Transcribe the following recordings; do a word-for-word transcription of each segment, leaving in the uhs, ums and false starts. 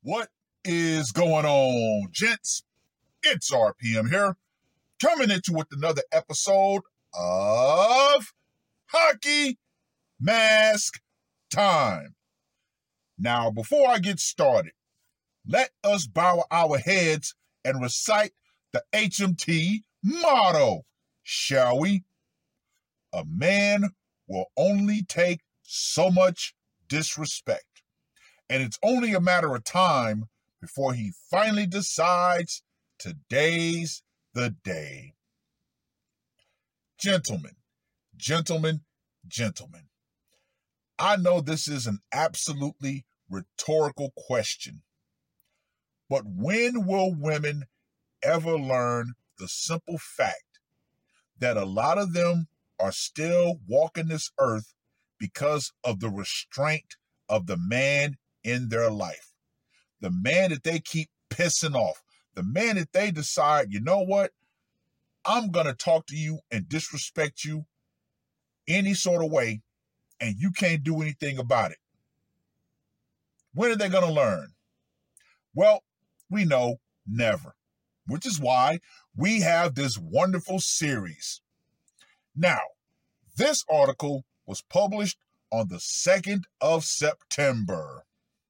What is going on, gents? It's R P M here, coming at you with another episode of Hockey Mask Time. Now, before I get started, let us bow our heads and recite the H M T motto, shall we? A man will only take so much disrespect, and it's only a matter of time before he finally decides today's the day. Gentlemen, gentlemen, gentlemen, I know this is an absolutely rhetorical question, but when will women ever learn the simple fact that a lot of them are still walking this earth because of the restraint of the man in their life? The man that they keep pissing off, the man that they decide, you know what, I'm going to talk to you and disrespect you any sort of way, and you can't do anything about it. When are they going to learn? Well, we know never, which is why we have this wonderful series. Now, this article was published on the second of September.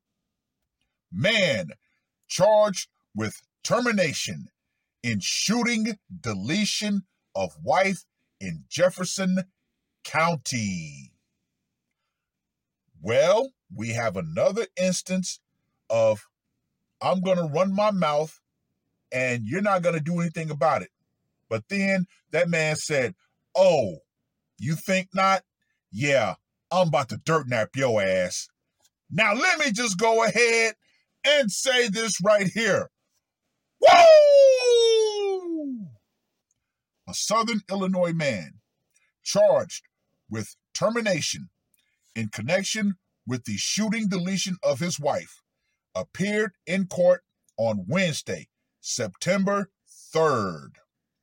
Man charged with termination in shooting deletion of wife in Jefferson County. Well, we have another instance of I'm going to run my mouth and you're not going to do anything about it. But then that man said, oh, you think not? Yeah, I'm about to dirt nap your ass. Now let me just go ahead and say this right here. Woo! A Southern Illinois man charged with termination in connection with the shooting deletion of his wife appeared in court on Wednesday, September third.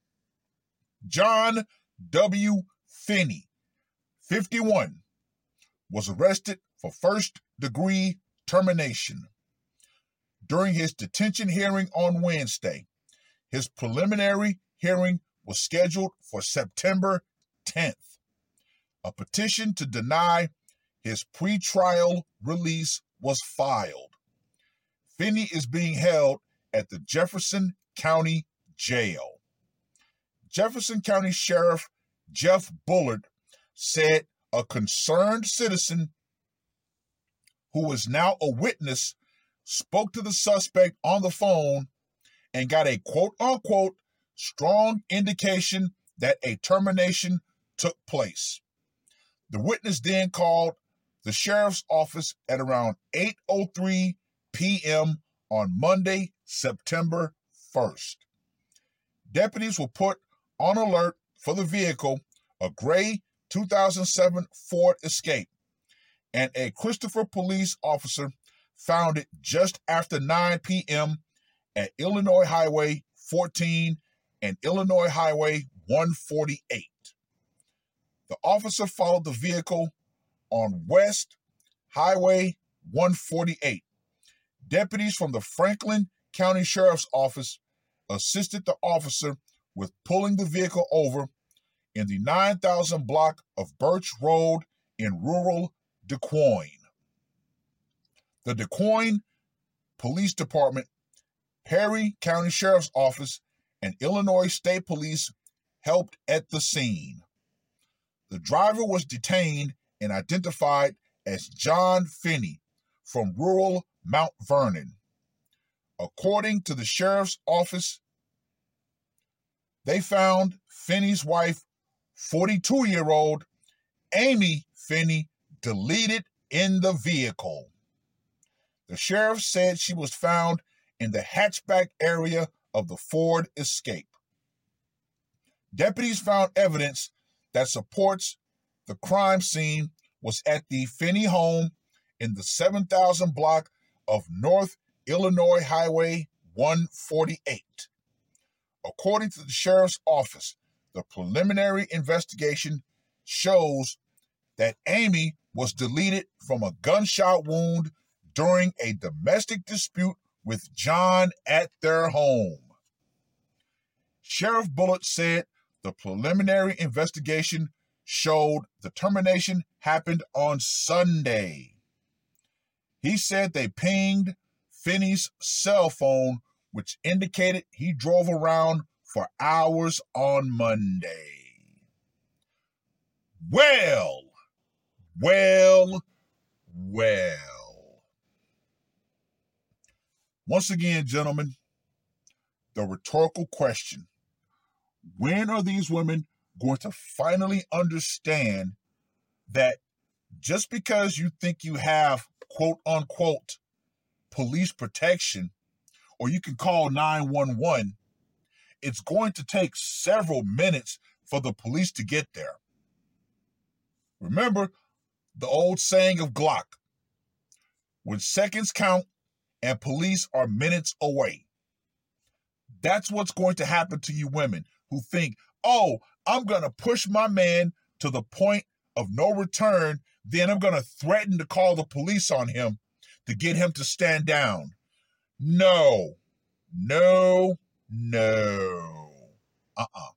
John W. Finney, fifty-one, was arrested for first-degree termination. During his detention hearing on Wednesday, his preliminary hearing was scheduled for September tenth. A petition to deny his pretrial release was filed. Finney is being held at the Jefferson County Jail. Jefferson County Sheriff Jeff Bullard said a concerned citizen who is now a witness spoke to the suspect on the phone and got a quote-unquote strong indication that a termination took place. The witness then called the sheriff's office at around eight oh three p.m. on Monday, September first. Deputies were put on alert for the vehicle, a gray two thousand seven Ford Escape, and a Christopher police officer found it just after nine p.m. at Illinois Highway fourteen and Illinois Highway one forty-eight. The officer followed the vehicle on West Highway one forty-eight. Deputies from the Franklin County Sheriff's Office assisted the officer with pulling the vehicle over in the nine thousand block of Birch Road in rural DeQuoin. The DeQuoin Police Department, Perry County Sheriff's Office, and Illinois State Police helped at the scene. The driver was detained and identified as John Finney from rural Mount Vernon. According to the sheriff's office, they found Finney's wife, forty-two-year-old Amy Finney, deleted in the vehicle. The sheriff said she was found in the hatchback area of the Ford Escape. Deputies found evidence that supports the crime scene was at the Finney home in the seven thousand block of North Illinois Highway one forty-eight. According to the sheriff's office, the preliminary investigation shows that Amy was deleted from a gunshot wound during a domestic dispute with John at their home. Sheriff Bullitt said the preliminary investigation showed the termination happened on Sunday. He said they pinged Finney's cell phone, which indicated he drove around for hours on Monday. Well, well, well. Once again, gentlemen, the rhetorical question: when are these women going to finally understand that just because you think you have, quote unquote, police protection, or you can call nine one one, it's going to take several minutes for the police to get there? Remember the old saying of Glock: when seconds count and police are minutes away. That's what's going to happen to you women who think, oh, I'm going to push my man to the point of no return, then I'm going to threaten to call the police on him to get him to stand down. No, no, no. Uh-uh.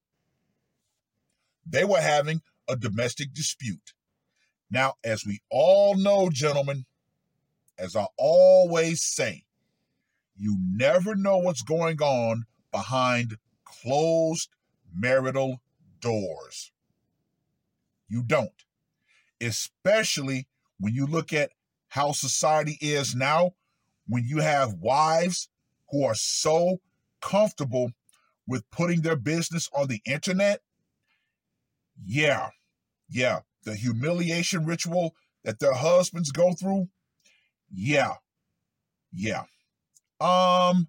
They were having a domestic dispute. Now, as we all know, gentlemen, as I always say, you never know what's going on behind closed marital doors. You don't. Especially when you look at how society is now, when you have wives who are so comfortable with putting their business on the internet. Yeah, yeah, the humiliation ritual that their husbands go through. Yeah, yeah. Um,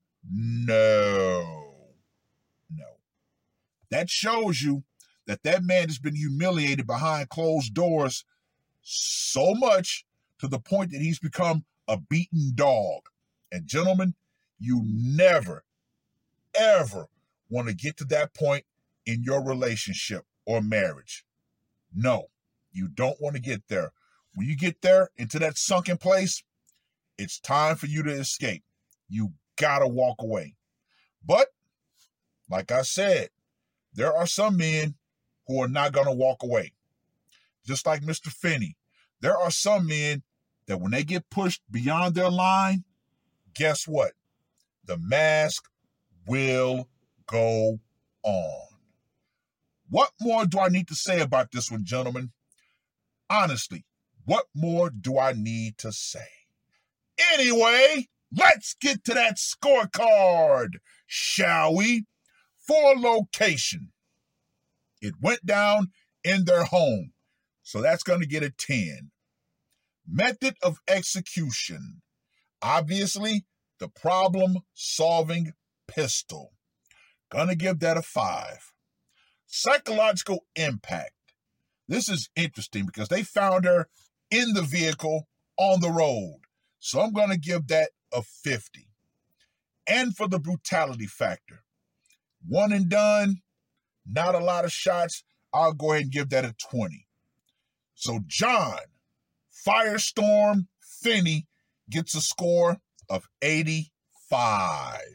no, no. That shows you that that man has been humiliated behind closed doors so much to the point that he's become a beaten dog. And gentlemen, you never, ever want to get to that point in your relationship or marriage. No, you don't want to get there. When you get there into that sunken place, it's time for you to escape. You gotta walk away. But, like I said, there are some men who are not gonna walk away. Just like Mister Finney, there are some men that when they get pushed beyond their line, guess what? The mask will go on. What more do I need to say about this one, gentlemen? Honestly, what more do I need to say? Anyway, let's get to that scorecard, shall we? For location, it went down in their home, so that's going to get a ten. Method of execution, obviously, the problem-solving pistol. Gonna give that a five. Psychological impact. This is interesting because they found her in the vehicle on the road. So I'm going to give that a fifty. And for the brutality factor, one and done, not a lot of shots, I'll go ahead and give that a twenty. So John Firestorm Finney gets a score of eighty-five.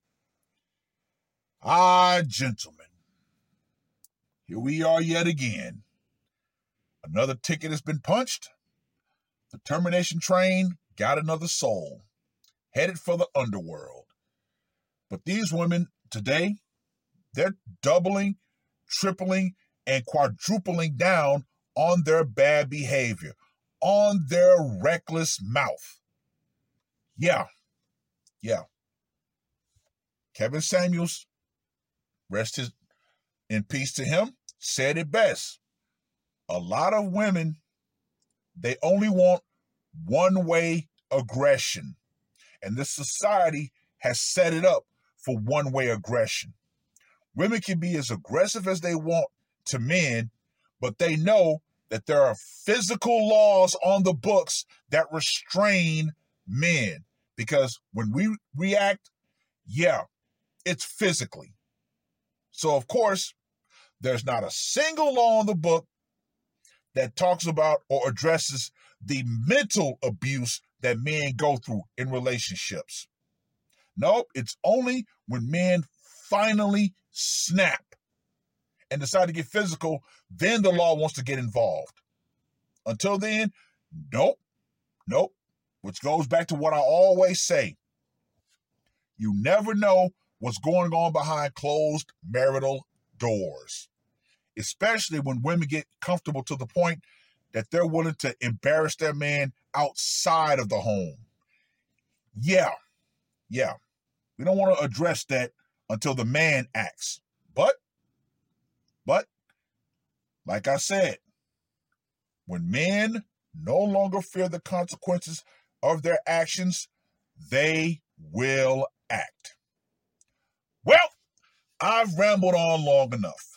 Ah, gentlemen, here we are yet again. Another ticket has been punched. The termination train got another soul, headed for the underworld. But these women today, they're doubling, tripling, and quadrupling down on their bad behavior, on their reckless mouth. Yeah, yeah. Kevin Samuels, rest his, in peace to him, said it best. A lot of women, they only want one-way aggression. And this society has set it up for one-way aggression. Women can be as aggressive as they want to men, but they know that there are physical laws on the books that restrain men. Because when we react, yeah, it's physically. So, of course, there's not a single law in the book that talks about or addresses the mental abuse that men go through in relationships. Nope, it's only when men finally snap and decide to get physical, then the law wants to get involved. Until then, nope, nope. Which goes back to what I always say. You never know what's going on behind closed marital doors, especially when women get comfortable to the point that they're willing to embarrass their man outside of the home. Yeah, yeah. We don't want to address that until the man acts. But, but, like I said, when men no longer fear the consequences of their actions, they will act. Well, I've rambled on long enough.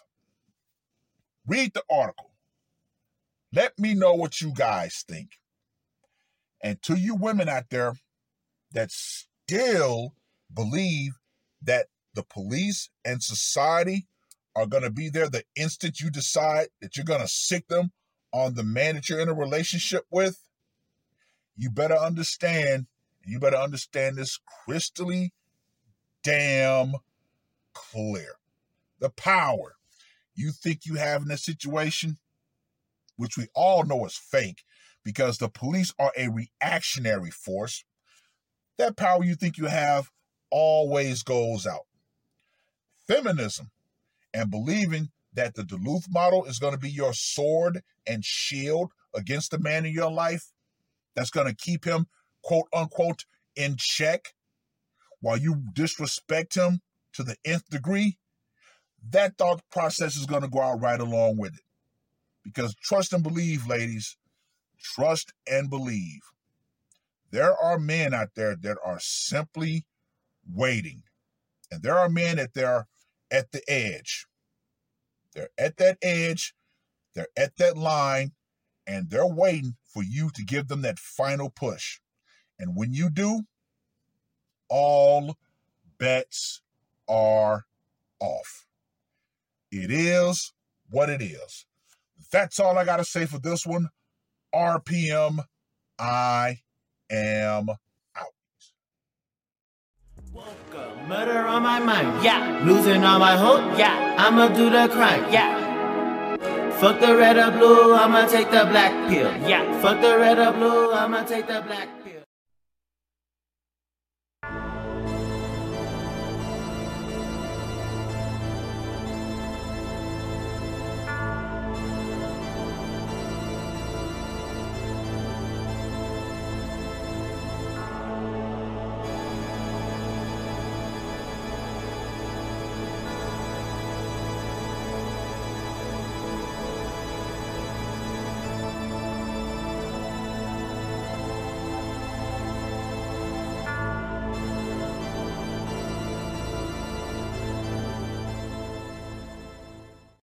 Read the article. Let me know what you guys think. And to you women out there that still believe that the police and society are going to be there the instant you decide that you're going to sick them on the man that you're in a relationship with, you better understand, you better understand this crystally damn clear. The power you think you have in this situation, which we all know is fake because the police are a reactionary force, that power you think you have always goes out. Feminism and believing that the Duluth model is going to be your sword and shield against the man in your life that's going to keep him, quote unquote, in check while you disrespect him to the nth degree, that thought process is going to go out right along with it. Because trust and believe, ladies, trust and believe. There are men out there that are simply waiting. And there are men that they're at the edge. They're at that edge, they're at that line, and they're waiting for you to give them that final push. And when you do, all bets are off. It is what it is. That's all I got to say for this one. R P M, I am out. Woke up, murder on my mind, yeah. Losing all my hope, yeah. I'ma do the crime, yeah. Fuck the red or blue, I'ma take the black pill, yeah. Fuck the red or blue, I'ma take the black pill.